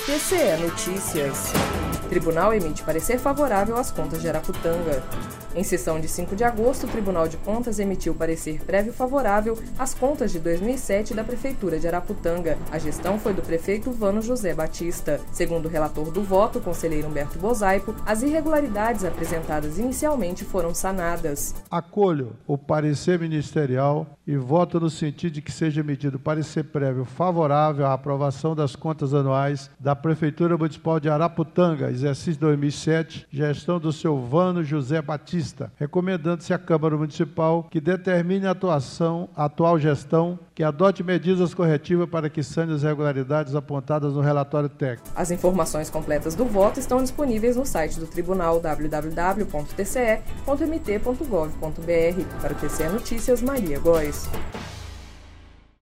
TCE Notícias. Tribunal emite parecer favorável às contas de Araputanga. Em sessão de 5 de agosto, o Tribunal de Contas emitiu parecer prévio favorável às contas de 2007 da Prefeitura de Araputanga. A gestão foi do prefeito Vano José Batista. Segundo o relator do voto, o conselheiro Humberto Bosaipo, as irregularidades apresentadas inicialmente foram sanadas. Acolho o parecer ministerial e voto no sentido de que seja emitido parecer prévio favorável à aprovação das contas anuais da Prefeitura Municipal de Araputanga, exercício 2007, gestão do seu Vano José Batista, recomendando-se à Câmara Municipal que determine a atual gestão, que adote medidas corretivas para que sane as irregularidades apontadas no relatório técnico. As informações completas do voto estão disponíveis no site do Tribunal www.tce.mt.gov.br. Para o TCE Notícias, Maria Góes.